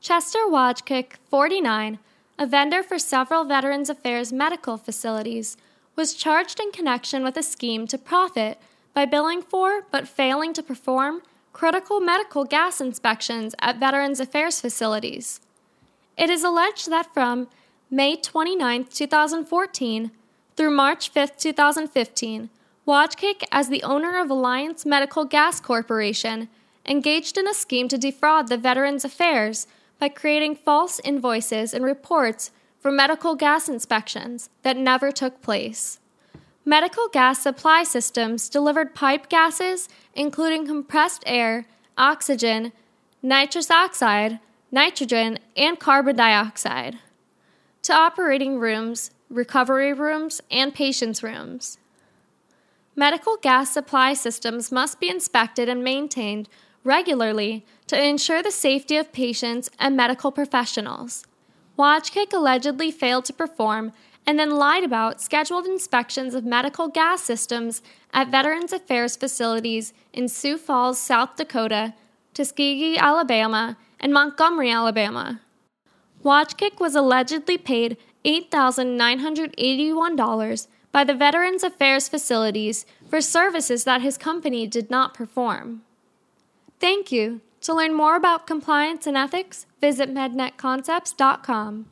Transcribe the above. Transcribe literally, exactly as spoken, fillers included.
Chester Wojcik, forty-nine, a vendor for several Veterans Affairs medical facilities, was charged in connection with a scheme to profit by billing for, but failing to perform, critical medical gas inspections at Veterans Affairs facilities. It is alleged that from May twenty-ninth, twenty fourteen, through March fifth, twenty fifteen, Wojcik, as the owner of Alliance Medical Gas Corporation, engaged in a scheme to defraud the Veterans Affairs by creating false invoices and reports for medical gas inspections that never took place. Medical gas supply systems delivered pipe gases, including compressed air, oxygen, nitrous oxide, nitrogen, and carbon dioxide, to operating rooms, recovery rooms, and patients' rooms. Medical gas supply systems must be inspected and maintained regularly to ensure the safety of patients and medical professionals. Wojcik allegedly failed to perform and then lied about scheduled inspections of medical gas systems at Veterans Affairs facilities in Sioux Falls, South Dakota, Tuskegee, Alabama, and Montgomery, Alabama. Wojcik was allegedly paid eight thousand nine hundred eighty-one dollars by the Veterans Affairs facilities for services that his company did not perform. Thank you. To learn more about compliance and ethics, visit mednet concepts dot com.